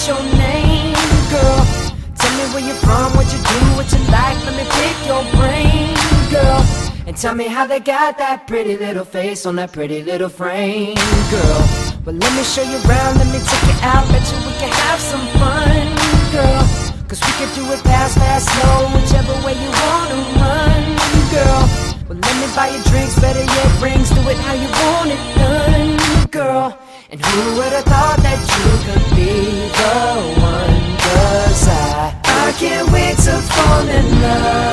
what's your name, girl? Tell me where you're from, what you do, what you like. Let me pick your brain, girl. And tell me how they got that pretty little face on that pretty little frame, girl. Well, let me show you around, let me take you out, bet you we can have some fun, girl. Cause we can do it fast, fast, slow, whichever way you wanna run, girl. Well, let me buy you drinks, better yet rings, do it how you want it done, girl. And who would've thought that you could be the one? Cause I can't wait to fall in love.